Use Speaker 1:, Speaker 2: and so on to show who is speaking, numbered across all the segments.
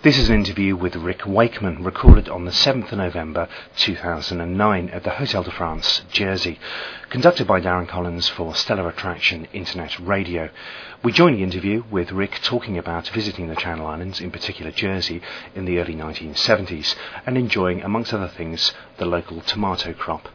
Speaker 1: This is an interview with Rick Wakeman, recorded on the 7th of November 2009 at the Hotel de France, Jersey, conducted by Darren Collins for Stellar Attraction Internet Radio. We join the interview with Rick talking about visiting the Channel Islands, in particular Jersey, in the early 1970s, and enjoying, amongst other things, the local tomato crop.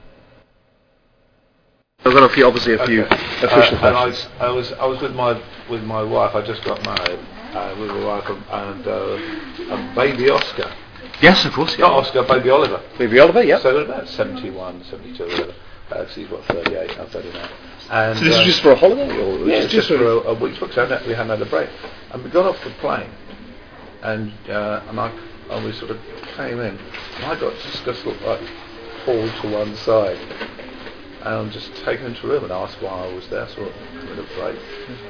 Speaker 1: I've got obviously a few official questions.
Speaker 2: I was with my wife. I just got married with my wife and baby Oscar.
Speaker 1: Yes, of course. Yeah.
Speaker 2: Not Oscar, baby Oliver.
Speaker 1: Baby Oliver, yeah.
Speaker 2: So about 71, 72, whatever. So he's got 38. I'm 39. And,
Speaker 1: so this was just for a holiday, or
Speaker 2: just for a week's book. So we hadn't had a break, and we got off the plane, and we sort of came in, and I got just like pulled to one side. And I'm just taken into a room and asked why I was there, sort of with a break.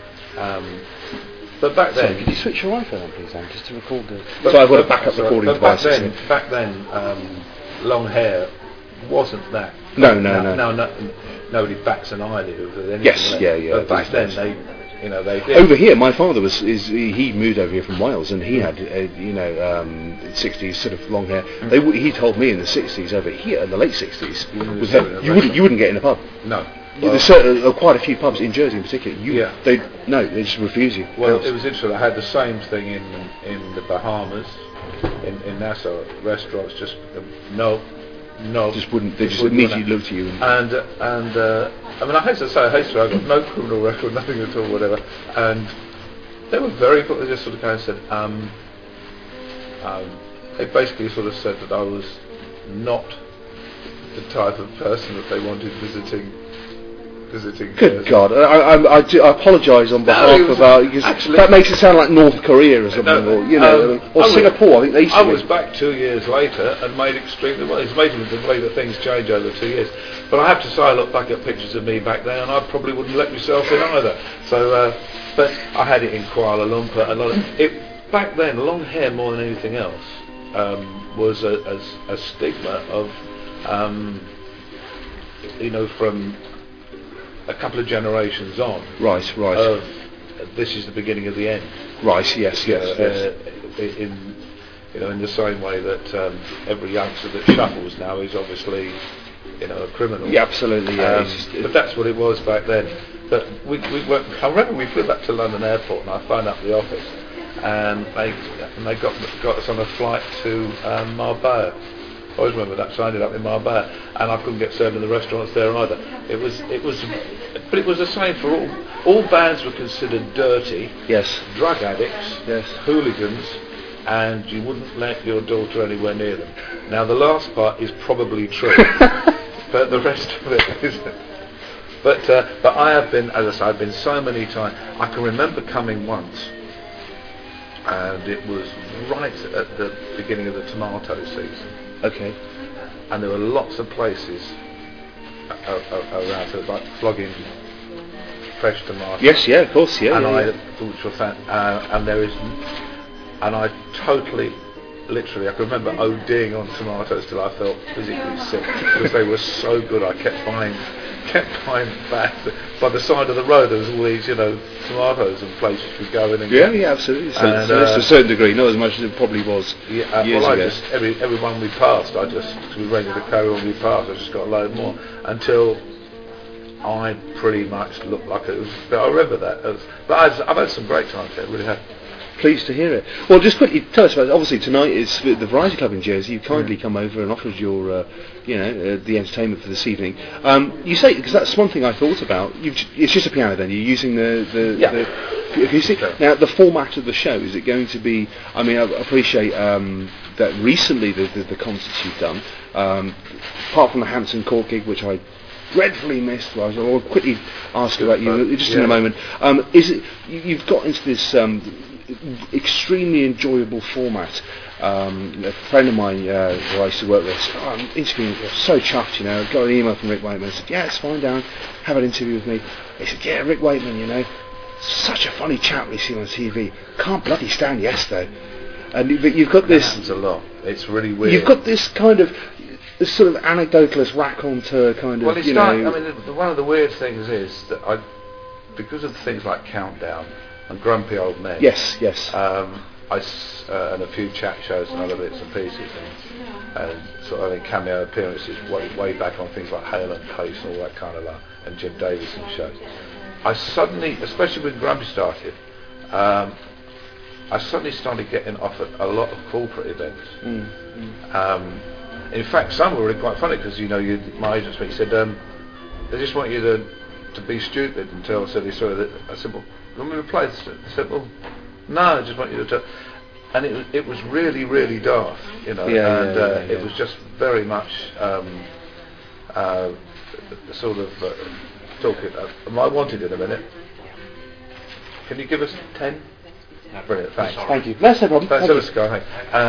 Speaker 2: But back then...
Speaker 1: Sorry, could you switch your iPhone on, please, Dan, just to record the... So I've got a backup recording device.
Speaker 2: Back then, long hair wasn't that...
Speaker 1: No.
Speaker 2: Nobody bats an eyelid over anything.
Speaker 1: Yes, yeah.
Speaker 2: But back then, they did.
Speaker 1: Over here, my father he moved over here from Wales, and he had 60s sort of long hair. He told me in the 60s over here, in the late 60s, you wouldn't get in a pub.
Speaker 2: No.
Speaker 1: Well, there's quite a few pubs in Jersey in particular. They just refuse you.
Speaker 2: Well, it was interesting. I had the same thing in the Bahamas, in Nassau. Restaurants just no.
Speaker 1: They just immediately look to you.
Speaker 2: And I mean, I hate to say, I've got no criminal record, nothing at all, whatever. And they were very good. They just sort of kind of said, they basically sort of said that I was not the type of person that they wanted visiting.
Speaker 1: Good God! I apologise on behalf of that makes it sound like North Korea or something, or Singapore. I think they used to.
Speaker 2: I was back 2 years later and made extremely well. It's amazing the way that things change over 2 years. But I have to say, I look back at pictures of me back then, and I probably wouldn't let myself in either. So, but I had it in Kuala Lumpur. Back then, long hair more than anything else was a stigma of, from a couple of generations on.
Speaker 1: Right.
Speaker 2: This is the beginning of the end.
Speaker 1: Right. Yes.
Speaker 2: In the same way that every youngster that shuffles now is obviously, a criminal.
Speaker 1: Yeah, absolutely. Yeah.
Speaker 2: But that's what it was back then. But I remember we flew back to London Airport, and I phoned up the office, and they got us on a flight to Marbella. I always remember that, so I ended up in Marbella, and I couldn't get served in the restaurants there either. But it was the same for all bands were considered dirty,
Speaker 1: yes,
Speaker 2: drug addicts,
Speaker 1: yes,
Speaker 2: hooligans, and you wouldn't let your daughter anywhere near them. Now the last part is probably true, but the rest of it isn't. But I have been, as I say, I've been so many times. I can remember coming once, and it was right at the beginning of the tomato season.
Speaker 1: Okay.
Speaker 2: And there were lots of places around, so like flogging fresh tomatoes.
Speaker 1: Yes, yeah, of course, yeah.
Speaker 2: And
Speaker 1: I
Speaker 2: thought, and I totally, literally, I can remember ODing on tomatoes till I felt physically sick because they were so good. I kept buying back. By the side of the road, there was all these, tomatoes and places we go in and
Speaker 1: yeah, absolutely. So to a certain degree, not as much as it probably was years ago.
Speaker 2: Just everyone we passed, we rented a car when we passed. I just got a load more until I pretty much looked like it was. But I remember that. But I've had some great times there. Really have.
Speaker 1: Pleased to hear it. Well, just quickly tell us about. Obviously, tonight it's the Variety Club in Jersey. You kindly come over and offered your, the entertainment for this evening. You say, because that's one thing I thought about. It's just a piano. Then you're using the acoustic. Now, the format of the show, is it going to be? I mean, I appreciate that recently the concerts you've done, apart from the Hampton Court gig, which I dreadfully missed. I'll quickly ask about you just in a moment. Is it you've got into this extremely enjoyable format? A friend of mine who I used to work with said, I'm interviewing, so chuffed, got an email from Rick Wakeman. I said, yeah, it's fine, down, have an interview with me. He said, yeah, Rick Wakeman, such a funny chap we see on TV, can't bloody stand Yes though. But you've got this,
Speaker 2: that happens a lot, it's really weird.
Speaker 1: You've got this kind of this sort of anecdotalist raconteur kind of,
Speaker 2: well, it's I mean, one of the weird things is that because of things like Countdown and Grumpy Old Men.
Speaker 1: Yes.
Speaker 2: and a few chat shows and other bits and pieces, and sort of cameo appearances way back on things like Hale and Pace and all that kind of stuff, and Jim Davison shows. I suddenly, especially when Grumpy started, I suddenly started getting offered a lot of corporate events. In fact, some were really quite funny because my agent said they just want you to be stupid and tell a silly story. I said, well, you want me to play this? They said, well, no, I just want you to tell. And it was really, really daft, It was just very much sort of talking. I wanted in a minute. Can you give us 10? No, brilliant, thanks.
Speaker 1: Thank you. That's no problem.
Speaker 2: Thanks, Sky.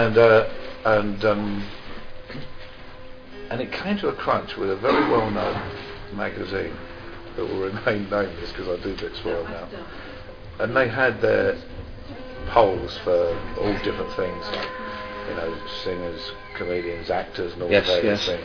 Speaker 2: And it came to a crunch with a very well-known magazine that will remain nameless because I do bits for them now. And they had their polls for all different things, like singers, comedians, actors, and all those things.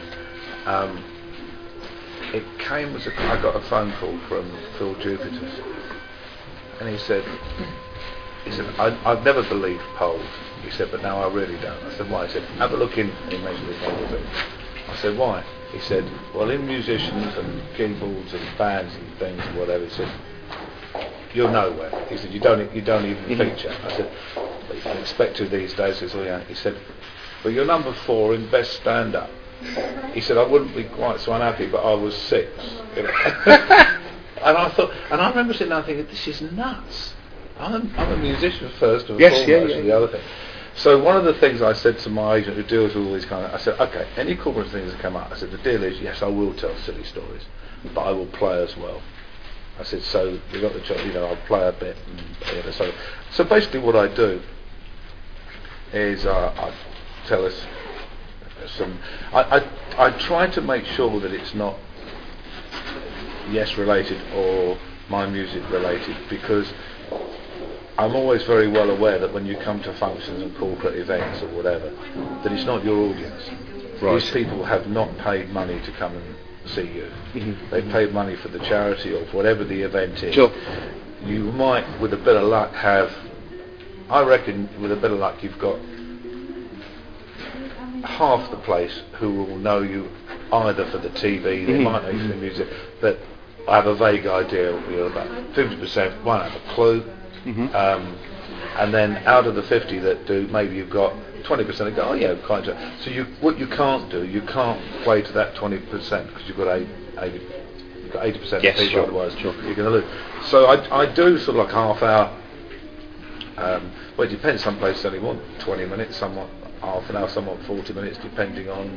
Speaker 2: It came as I got a phone call from Phil Jupiters, and he said, I've never believed polls. He said, but now I really don't. I said, why? He said, have a look in Major League Magazine. I said, why? He said, well, in musicians and keyboards and bands and things and whatever, he said, you're nowhere. He said, you don't even feature. I said, but you can expect to these days. He said, well, you're number 4 in best stand-up. He said, I wouldn't be quite so unhappy, but I was 6. And I thought, and I remember sitting there thinking, this is nuts. I'm a musician first and foremost, the other thing. So one of the things I said to my agent who deals with all these I said, okay, any corporate things that come up, I said, the deal is, yes, I will tell silly stories, but I will play as well. I said, so we got the job, I'll play a bit. And, so basically what I do is I tell us some. I try to make sure that it's not Yes related or my music related, because I'm always very well aware that when you come to functions and corporate events or whatever, that it's not your audience. Right. These people have not paid money to come and see you. They've paid money for the charity or for whatever the event is.
Speaker 1: Sure.
Speaker 2: You might, with a bit of luck, I reckon with a bit of luck you've got half the place who will know you either for the TV, they might know you for the music, but I have a vague idea about 50% won't have a clue. And then out of the 50 that do, maybe you've got 20% that go, oh yeah, quite. So what you can't do, you can't play to that 20% because you've got 80% of people, otherwise you're going to lose. So I do sort of like half hour. Well, it depends. Some places only want 20 minutes, some want half an hour, some want 40 minutes, depending on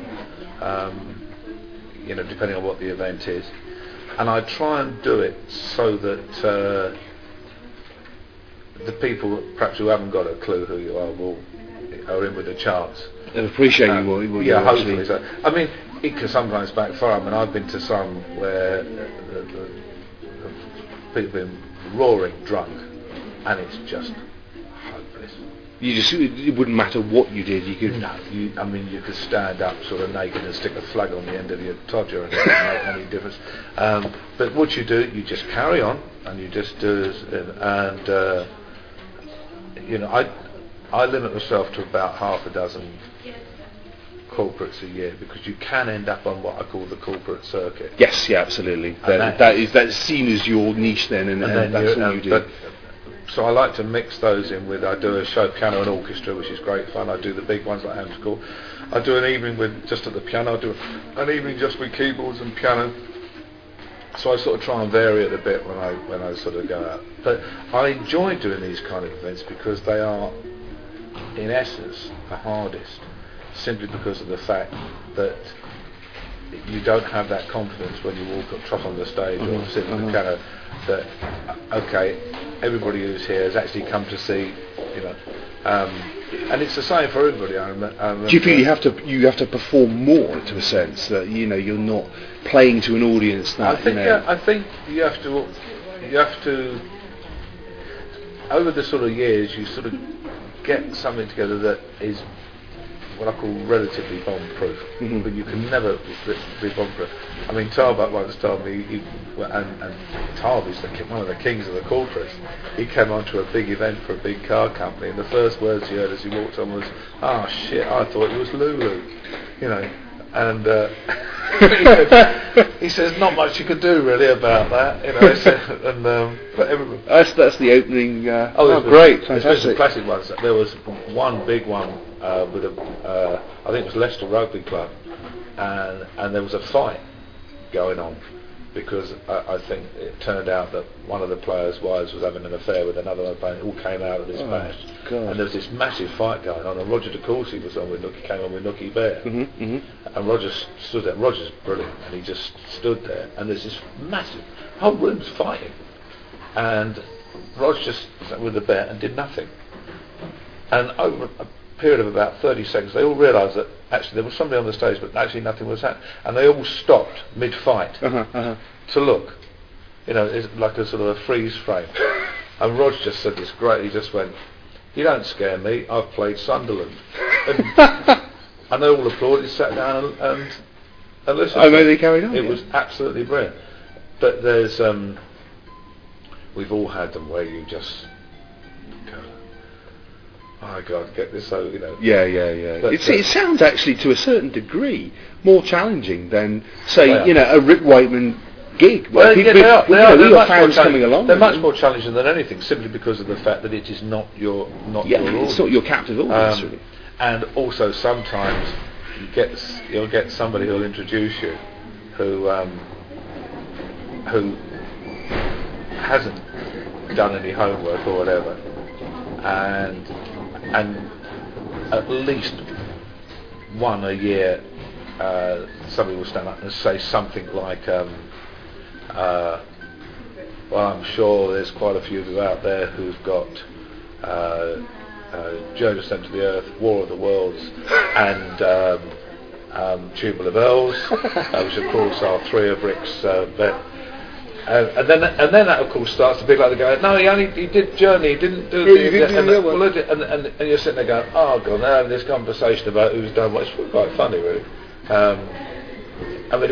Speaker 2: depending on what the event is. And I try and do it so that the people perhaps who haven't got a clue who you are in with a chance.
Speaker 1: And appreciate you.
Speaker 2: Yeah, hopefully. So. I mean, it can sometimes backfire. I mean, I've been to some where the people have been roaring drunk, and it's just hopeless.
Speaker 1: It wouldn't matter what you did. You could.
Speaker 2: No, you could stand up sort of naked and stick a flag on the end of your todger, and it wouldn't make any difference. But what you do, you just carry on, and you just do, I limit myself to about half a dozen corporates a year, because you can end up on what I call the corporate circuit.
Speaker 1: Yes, yeah, absolutely. That's seen as your niche then, and that's all you do.
Speaker 2: So I like to mix those in with, I do a show piano and orchestra, which is great fun. I do the big ones like Ham's Court. I do an evening with just at the piano. I do an evening just with keyboards and piano. So I sort of try and vary it a bit when I sort of go out. But I enjoy doing these kind of events because they are, in essence, the hardest, simply because of the fact that you don't have that confidence when you walk up, trot on the stage or sit on the piano that everybody who's here has actually come to see, and it's the same for everybody.
Speaker 1: Do you feel you have to perform more, to a sense, that you're not playing to an audience that
Speaker 2: I think you have to over the sort of years you sort of get something together that is what I call relatively bomb-proof,
Speaker 1: Mhm.
Speaker 2: but you can never be bomb-proof. I mean, Tarbuck once told me, and Tarbuck's one of the kings of the corporates. He came onto a big event for a big car company, and the first words he heard as he walked on was, "Ah, shit! I thought it was Lulu," you know. And he says, "Not much you could do really about that," you know. He said, and but everybody.
Speaker 1: That's the opening.
Speaker 2: There's
Speaker 1: Great,
Speaker 2: been some
Speaker 1: fantastic.
Speaker 2: classic ones. There was one big one with I think it was Leicester Rugby Club, and there was a fight going on because I think it turned out that one of the players' wives was having an affair with another player. It all came out of this bash,
Speaker 1: God.
Speaker 2: and there was this massive fight going on. And Roger de Courcy was on with came on with Nookie Bear, and Roger stood there. Roger's brilliant, and he just stood there. And there's this massive whole room's fighting, and Roger just sat with the bear and did nothing. And over a period of about 30 seconds, they all realised that actually there was somebody on the stage, but actually nothing was happening. And they all stopped mid-fight to look. You know, it's like a sort of a freeze frame. And Rog just said this great. He just went, "You don't scare me. I've played Sunderland." And they all applauded, sat down and listened.
Speaker 1: Oh, they carried on.
Speaker 2: It was absolutely brilliant. But there's we've all had them where you just go, "Oh God, get this over," you know.
Speaker 1: Yeah.
Speaker 2: But,
Speaker 1: It sounds actually to a certain degree more challenging than, say,
Speaker 2: They are.
Speaker 1: you know, a Rick Wakeman gig.
Speaker 2: Well,
Speaker 1: where
Speaker 2: yeah, they are. They're
Speaker 1: we
Speaker 2: much
Speaker 1: got
Speaker 2: more
Speaker 1: fans coming along.
Speaker 2: They're much more challenging than anything, simply because of the fact that it is not your
Speaker 1: Yeah,
Speaker 2: audience.
Speaker 1: it's not your captive audience, really.
Speaker 2: And also sometimes you'll get somebody who'll introduce you who hasn't done any homework or whatever, and at least one a year somebody will stand up and say something like, well, I'm sure there's quite a few of you out there who've got Joe Descent to the Earth, War of the Worlds, and Tubular Bells, which of course are three of Rick's bet. And then that of course starts to be like the guy. No, he did Journey. He didn't do and you're sitting there going, "Oh God, they're having this conversation about who's done what." It's quite funny, really. I mean,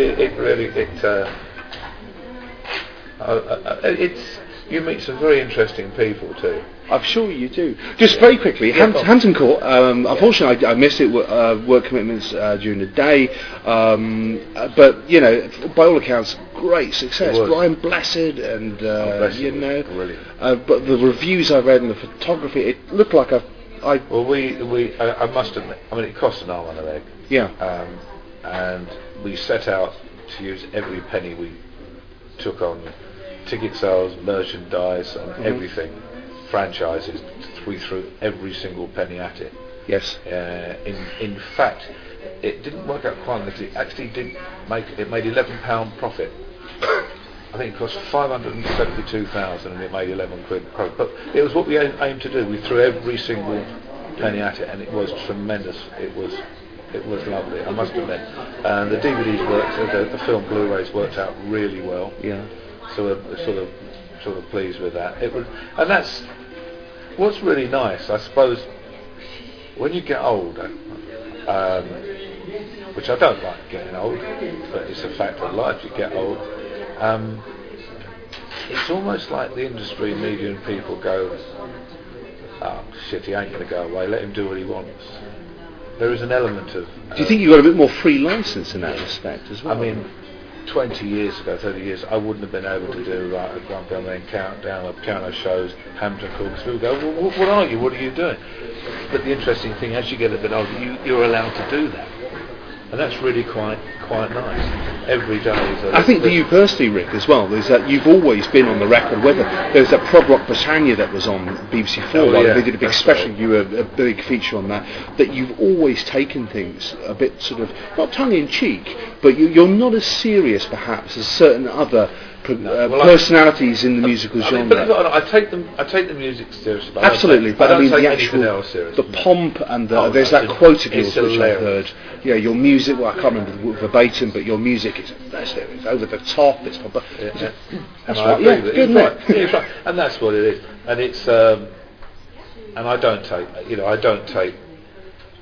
Speaker 2: it's you meet some very interesting people too.
Speaker 1: I'm sure you do. Just very quickly, Hampton Court. Unfortunately, I missed it. Work commitments during the day, but you know, by all accounts, great success. Brian Blessed, and you know,
Speaker 2: brilliant.
Speaker 1: But the reviews I read and the photography, it looked like I
Speaker 2: must admit. I mean, it cost an arm and a leg.
Speaker 1: Yeah.
Speaker 2: And we set out to use every penny we took on ticket sales, merchandise, and everything. Franchises, we threw every single penny at it.
Speaker 1: Yes.
Speaker 2: In fact, it didn't work out quite because it actually made £11 profit. I think it cost 572,000 and it made 11 quid profit. But it was what we aimed to do. We threw every single penny at it, and it was tremendous. It was lovely, I must admit. And the DVDs worked, the film Blu-rays worked out really well.
Speaker 1: Yeah.
Speaker 2: So we're sort of pleased with that. And that's what's really nice, I suppose. When you get older, which I don't like getting old, but it's a fact of life. You get old. It's almost like the industry, media, and people go, "Oh shit, he ain't going to go away. Let him do what he wants." There is an element of.
Speaker 1: Do you think you got a bit more free license in that respect as well?
Speaker 2: I mean, 20 years ago, 30 years, I wouldn't have been able to do like a Grumpy Old Man countdown of piano shows, Hampton Court, because people go, "Well, what are you? What are you doing?" But the interesting thing, as you get a bit older, you're allowed to do that, and that's really quite nice. Every day is
Speaker 1: I think for you personally, Rick, as well, is that you've always been on the record. Whether there's that Prog Rock Britannia that was on BBC 4, they did a big special, you were a big feature on that. That you've always taken things a bit sort of not tongue in cheek, but you're not as serious perhaps as certain other personalities in the musical genre.
Speaker 2: Believe it or not, I take the music seriously. But
Speaker 1: absolutely,
Speaker 2: I don't take
Speaker 1: the
Speaker 2: anything
Speaker 1: actual,
Speaker 2: else seriously.
Speaker 1: the pomp and there's that quote of yours which I've heard. Yeah, your music. Well, I can't remember verbatim, but your music is it's over the top. It's that's right. Yeah, good, isn't it?
Speaker 2: It's right, and that's what it is. And it's and I don't take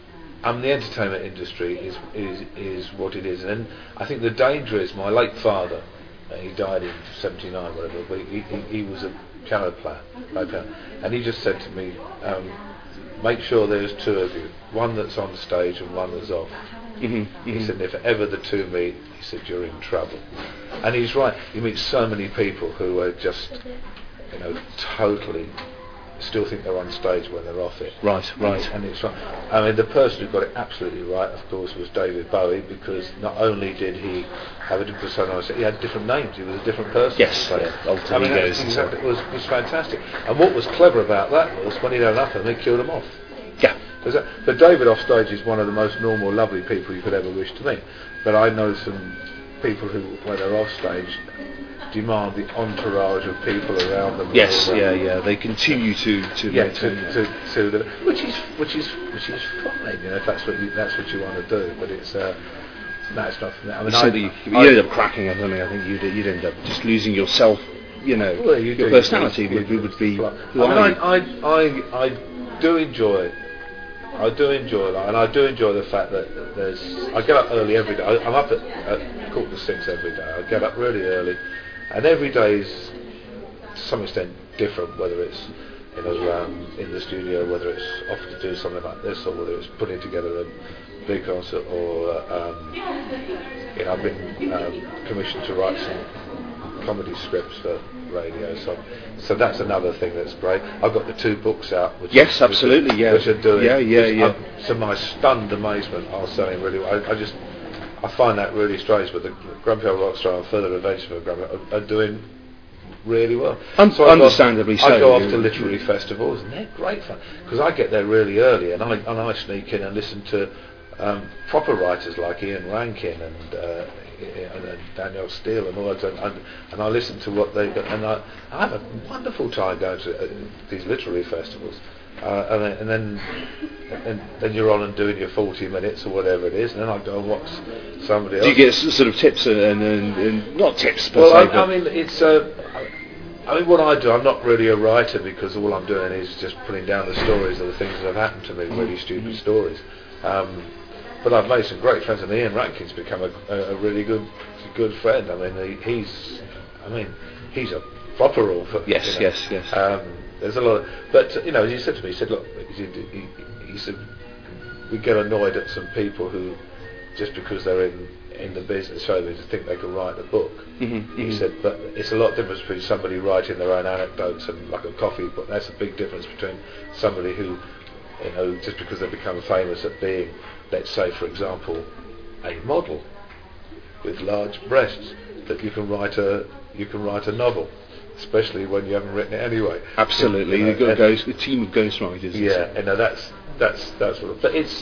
Speaker 2: the entertainment industry is what it is, and I think the danger is my late father. He died in '79, whatever. But he was a piano player, and he just said to me, "Make sure there's two of you, one that's on stage and one that's off." He said, "If ever the two meet," he said, "you're in trouble." And he's right. You meet so many people who are just, totally still think they're on stage when they're off it.
Speaker 1: Right.
Speaker 2: And it's right. I mean, the person who got it absolutely right, of course, was David Bowie, because not only did he have a different personality, he had different names. He was a different person.
Speaker 1: Yes,
Speaker 2: I mean, it was fantastic. And what was clever about that was when he'd had enough of them, he killed them off.
Speaker 1: Yeah.
Speaker 2: But David off stage is one of the most normal, lovely people you could ever wish to meet. But I know some people who, when they're off stage, demand the entourage of people around them.
Speaker 1: Yes, they continue to maintain
Speaker 2: which is fine, if that's what you want to do. But it's not for me. I mean,
Speaker 1: you end up cracking up. I think you'd end up just losing yourself. Your personality would be.
Speaker 2: I do enjoy. I do enjoy that, and I do enjoy the fact that I get up early every day. I'm up at 5:45 every day. I get up really early, and every day is to some extent different. Whether it's in the studio, whether it's off to do something like this, or whether it's putting together a big concert, or I've been commissioned to write some comedy scripts for radio, so that's another thing that's great. I've got the 2 books out, which
Speaker 1: which are doing,
Speaker 2: to my stunned amazement, are selling really well. I find that really strange, but the Grumpy Old Rockstar and Further Adventures of Grumpy are doing really well.
Speaker 1: Understandably so.
Speaker 2: I go off to literary festivals, and they're great fun, because I get there really early, and I sneak in and listen to proper writers like Ian Rankin and Danielle Steele and all that, and I listen to what they, and I have a wonderful time going to these literary festivals, and then you're on and doing your 40 minutes or whatever it is, and then I go and watch somebody else.
Speaker 1: Do you get sort of tips and not tips per
Speaker 2: se?
Speaker 1: Well,
Speaker 2: I mean, it's what I do, I'm not really a writer, because all I'm doing is just putting down the stories of the things that have happened to me, really stupid stories. But I've made some great friends, and Ian Rankin's become a really good friend. I mean, he's a proper author.
Speaker 1: Yes.
Speaker 2: There's a lot of, but as he said to me, he said, look, he said, we get annoyed at some people who, just because they're in the business, so they just think they can write a book. He said, but it's a lot different between somebody writing their own anecdotes and like a coffee book. That's a big difference between somebody who, just because they become famous at being, let's say, for example, a model with large breasts, that you can write a novel, especially when you haven't written it anyway.
Speaker 1: Absolutely, you've got a team of ghostwriters.
Speaker 2: Yeah, that's what. But it's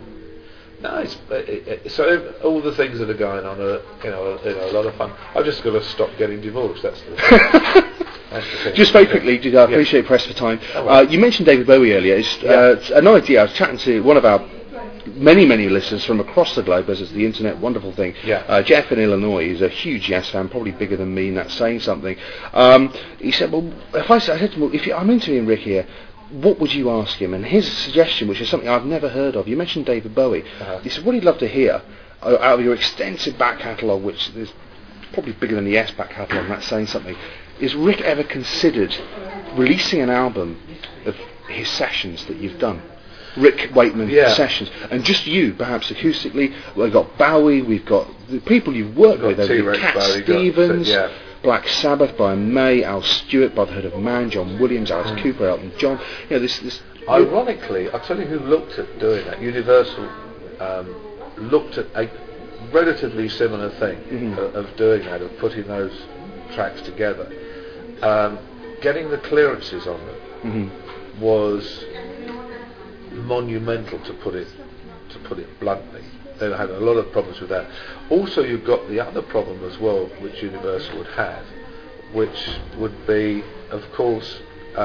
Speaker 2: so all the things that are going on are a lot of fun. I've just got to stop getting divorced. That's the thing.
Speaker 1: Just very quickly, I appreciate press for time. You mentioned David Bowie earlier. It's an idea. I was chatting to one of our many listeners from across the globe, as is the internet, wonderful thing. Jeff in Illinois is a huge Yes fan, probably bigger than me, and that's saying something. He said, well, I said to him, I'm interviewing Rick here, what would you ask him? And his suggestion, which is something I've never heard of, you mentioned David Bowie. He said, what he'd love to hear, out of your extensive back catalogue, which is probably bigger than the Yes back catalogue, and that's saying something, is Rick ever considered releasing an album of his sessions that you've done? Rick Wakeman sessions, and just you, perhaps acoustically. We've got Bowie, we've got the people you've worked with, Cat Stevens, Black Sabbath, Brian May, Al Stewart, Brotherhood of Man, John Williams, Alice Cooper, Elton John. This.
Speaker 2: Ironically, I'll tell you who looked at doing that. Universal looked at a relatively similar thing of doing that, of putting those tracks together. Getting the clearances on them was monumental, to put it bluntly. They had a lot of problems with that. Also, you've got the other problem as well, which Universal would have, which would be, of course,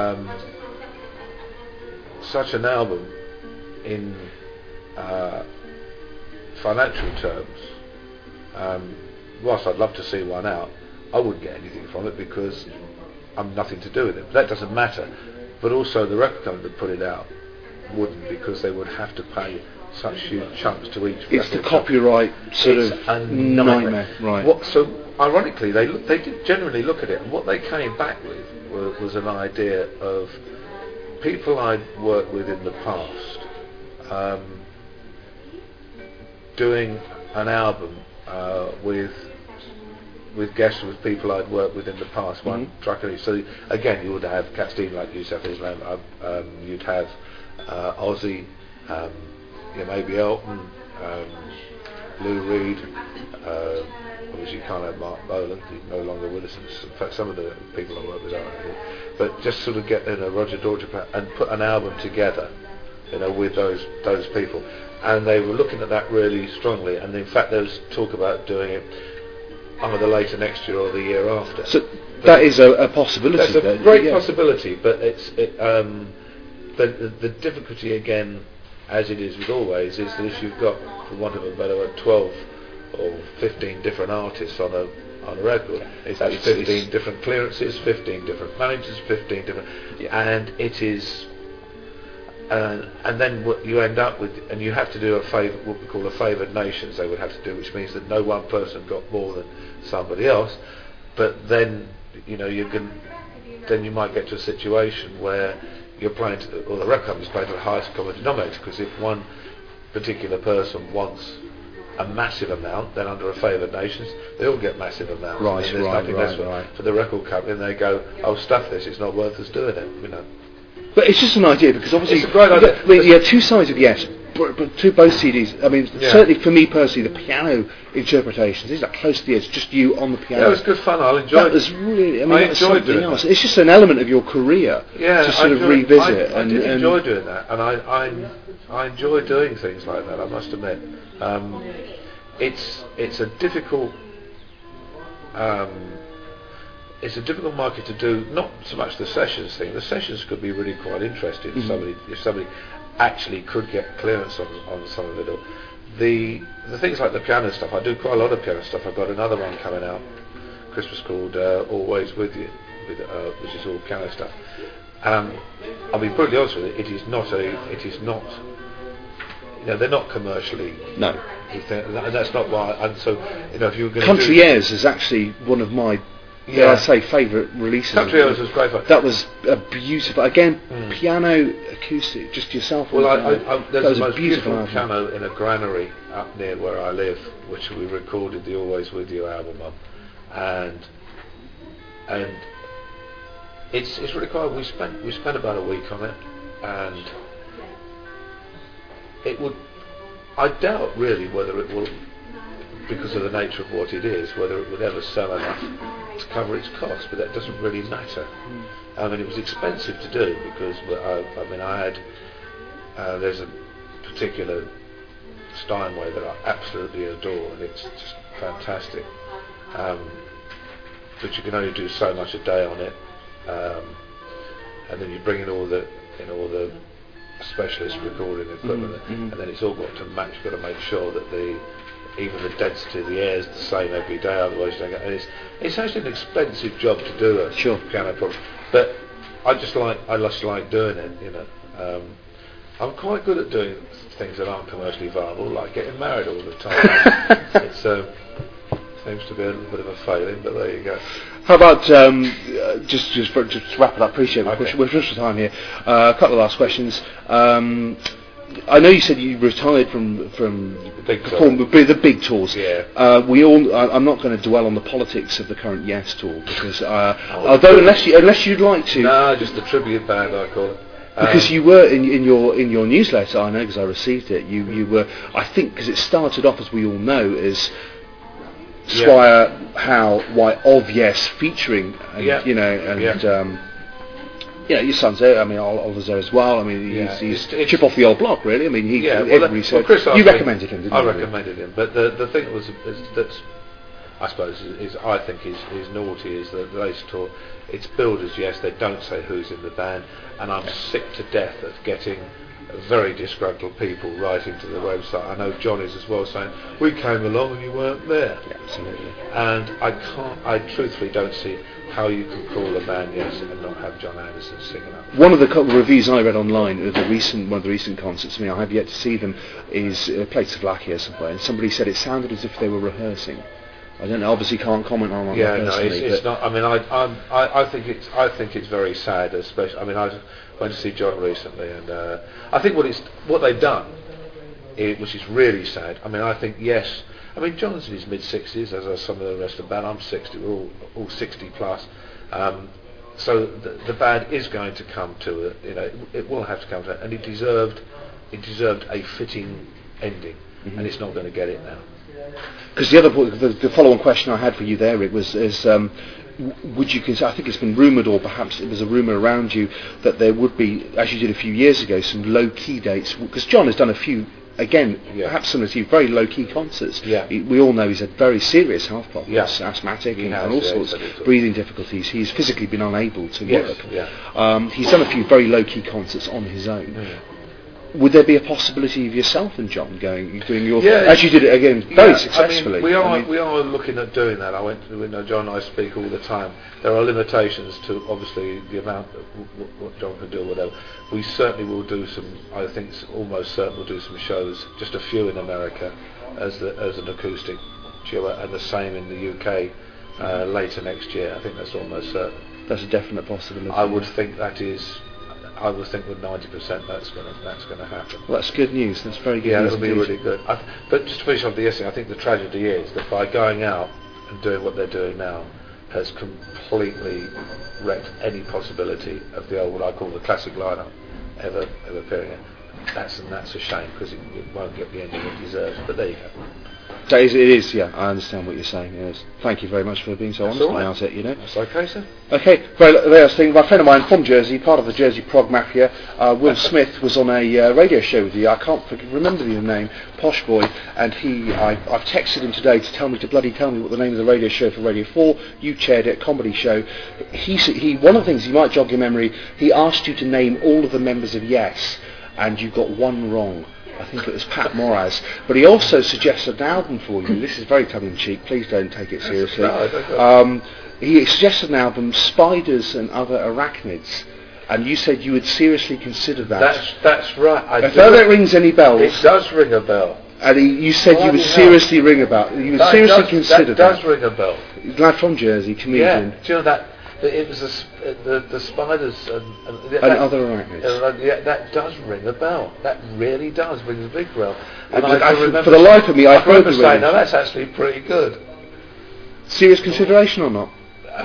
Speaker 2: such an album in financial terms. Whilst I'd love to see one out, I wouldn't get anything from it because I'm nothing to do with it. But that doesn't matter. But also the record company that put it out wouldn't, because they would have to pay such huge chunks to each.
Speaker 1: It's the
Speaker 2: record
Speaker 1: copyright sort
Speaker 2: It's
Speaker 1: of
Speaker 2: a
Speaker 1: nightmare, right?
Speaker 2: So ironically, they did generally look at it, and what they came back with was an idea of people I'd worked with in the past, doing an album with guests, with people I'd worked with in the past, one track each. So again, you would have Cat Stevens, like you said, you'd have Ozzy, maybe Elton, Lou Reed, obviously you can't have Mark Bolan, he's no longer with us. In fact, some of the people I work with aren't here. But just sort of get Roger Daltrey and put an album together, with those people. And they were looking at that really strongly, and in fact there was talk about doing it either later next year or the year after.
Speaker 1: So that is a possibility.
Speaker 2: That's a great possibility, but the difficulty again, as it is with always, is that if you've got, for want of a better word, 12 or 15 different artists on a record, that's 15 different clearances, 15 different managers, 15 different, and it is. And then what you end up with, and you have to do what we call a favoured nations. They would have to do, which means that no one person got more than somebody else. But then you might get to a situation where you're playing, or the record company's playing to the highest common denominator. Because if one particular person wants a massive amount, then under a favoured nations, they all get massive amounts.
Speaker 1: Right,
Speaker 2: and there's nothing less for the record company, and they go, "Oh, stuff this! It's not worth us doing it."
Speaker 1: But it's just an idea, because obviously
Speaker 2: it's a great idea.
Speaker 1: You have two sides of Yes, but to both CDs. I mean, certainly for me personally, the piano interpretations is like close to the edge, just you on the piano.
Speaker 2: Yeah, it was good fun. I enjoyed.
Speaker 1: That was really. I
Speaker 2: enjoyed doing that.
Speaker 1: It's just an element of your career to sort of revisit.
Speaker 2: I did enjoy doing that, and I enjoy doing things like that. I must admit, it's a difficult. It's a difficult market to do. Not so much the sessions thing. The sessions could be really quite interesting if somebody actually could get clearance on some of it all. The things like the piano stuff, I do quite a lot of piano stuff. I've got another one coming out Christmas called Always With You, which is all piano stuff. I'll be brutally honest with you, it is not. They're not commercially.
Speaker 1: No.
Speaker 2: And that's not why. And so, if you were going to
Speaker 1: Country Airs is actually one of my. I say favourite releases.
Speaker 2: Country Airs was great fun.
Speaker 1: That was a beautiful, again, piano, acoustic, just yourself.
Speaker 2: Well, there's the most beautiful piano in a granary up near where I live, which we recorded the Always With You album on, and it's really quite. We spent about a week on it, and it would. I doubt really whether it will, because of the nature of what it is, whether it would ever sell enough to cover its costs, but that doesn't really matter. I mean, it was expensive to do because there's a particular Steinway that I absolutely adore, and it's just fantastic. But you can only do so much a day on it, and then you bring in all the specialist recording equipment, and then it's all got to match. You've got to make sure that even the density of the air is the same every day, otherwise you don't get. And it's actually an expensive job to do a piano problem, but I just like doing it. I'm quite good at doing things that aren't commercially viable, like getting married all the time. It seems to be a little bit of a failing, but there you go.
Speaker 1: How about just to wrap it up? Appreciate it.
Speaker 2: Okay.
Speaker 1: We're pushed for time here. A couple of last questions. I know you said you retired from the big tours.
Speaker 2: Yeah.
Speaker 1: I'm not going to dwell on the politics of the current Yes tour because although unless you'd like to.
Speaker 2: No, just the tribute band I call it.
Speaker 1: Because you were in your newsletter, I know because I received it. You were, I think, because it started off, as we all know, as Squire, Howe, White of Yes featuring, and, your son's there. I mean, Oliver's there as well. I mean, he's chip off the old block, really. I mean,
Speaker 2: Chris,
Speaker 1: you recommended him, didn't you?
Speaker 2: I recommended him, but the thing is that I suppose I think is naughty is that the latest tour. It's billed as Yes. They don't say who's in the band, and I'm sick to death of getting very disgruntled people writing to the website. I know John is as well, saying we came along and you weren't there.
Speaker 1: Yeah, absolutely.
Speaker 2: And I truthfully don't see how you can call a band Yes and not have John Anderson singing up.
Speaker 1: One of the reviews I read online of one of the recent concerts, I have yet to see them, is played Slovakia somewhere, and somebody said it sounded as if they were rehearsing. I don't know. Obviously, can't comment on that.
Speaker 2: Yeah, no, it's not. I mean, I think it's very sad. Especially, I mean, I went to see John recently, and I think what they've done, which is really sad. I mean, I think Yes. I mean, John's in his mid-60s, as are some of the rest of the band. I'm 60. We're all 60 plus. So the band is going to come to it will have to come to it, and it deserved a fitting ending, and it's not going to get it now.
Speaker 1: Because the follow-on question I had for you there, Rick, would you consider, I think it's been rumoured, or perhaps it was a rumour around you, that there would be, as you did a few years ago, some low-key dates, because John has done a few, again, perhaps similar to you, very low-key concerts.
Speaker 2: Yeah.
Speaker 1: We all know he's had very serious health problems,
Speaker 2: Yeah.
Speaker 1: asthmatic and
Speaker 2: has,
Speaker 1: all sorts of breathing difficulties. He's physically been unable to work.
Speaker 2: Yeah.
Speaker 1: He's done a few very low-key concerts on his own. Would there be a possibility of yourself and John doing your, as you did it again very successfully?
Speaker 2: I mean, we are looking at doing that. John and I speak all the time. There are limitations to obviously the amount of what John can do, or whatever. We certainly will do some. I think almost certain we'll do some shows, just a few in America, as an acoustic duo, and the same in the UK later next year. I think that's almost certain.
Speaker 1: That's a definite possibility.
Speaker 2: I would think with 90% that's going to happen.
Speaker 1: Well, that's good news. That's very good.
Speaker 2: Yeah,
Speaker 1: news.
Speaker 2: it'll be really good. But just to finish off the essay, I think the tragedy is that by going out and doing what they're doing now has completely wrecked any possibility of the old, what I call the classic lineup, ever appearing in. That's a shame, because it won't get the ending it deserves. But there you go.
Speaker 1: It is, yeah. I understand what you're saying. Yes. Thank you very much for being so honest about it.
Speaker 2: That's okay, sir.
Speaker 1: Okay, very last thing. My friend of mine from Jersey, part of the Jersey prog mafia, Will Smith, was on a radio show with you. I can't remember the name, Posh Boy, and I've texted him today to tell me what the name of the radio show for Radio 4. You chaired it, comedy show. One of the things, you might jog your memory, he asked you to name all of the members of Yes, and you got one wrong. I think it was Pat Moraz, but he also suggested an album for you. This is very tongue-in-cheek, please don't take it seriously.
Speaker 2: No,
Speaker 1: he suggested an album, Spiders and Other Arachnids, and you said you would seriously consider that.
Speaker 2: That's right.
Speaker 1: If that rings any bells.
Speaker 2: It does ring a bell.
Speaker 1: And you said you would seriously consider that.
Speaker 2: That does ring a bell.
Speaker 1: Lad from Jersey, comedian.
Speaker 2: Yeah, do you know that? It was the spiders and
Speaker 1: other arachnids.
Speaker 2: That does ring a bell. That really does ring a big bell.
Speaker 1: And I remember, for the life of me, I heard the
Speaker 2: saying, "No, that's actually pretty good."
Speaker 1: Serious consideration or not?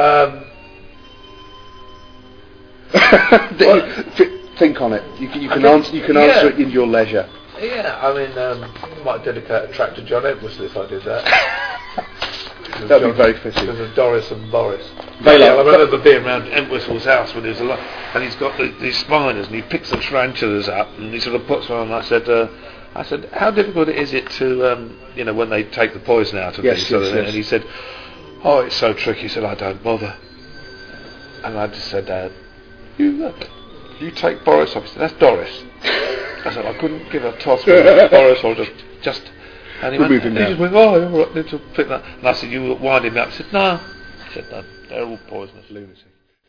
Speaker 1: Think on it. You can answer it in your leisure.
Speaker 2: Yeah, I mean, I might dedicate a track to John Entwistle if I did that.
Speaker 1: That'd be very fitting.
Speaker 2: Because of Doris and Boris.
Speaker 1: I
Speaker 2: remember being around Entwistle's house when he was alive, and he's got these spiders, and he picks the tarantulas up, and he sort of puts one on. I said, how difficult is it to, when they take the poison out of these?
Speaker 1: Yes.
Speaker 2: And he said, oh, it's so tricky. He said, I don't bother. And I just said, you take Boris off. He said, that's Doris. I said, I couldn't give a toss with Boris or just. And he just went, oh, all right, need to pick that. And I said, you wind him up. He said, no. He said, no, they're all poisonous lunacy.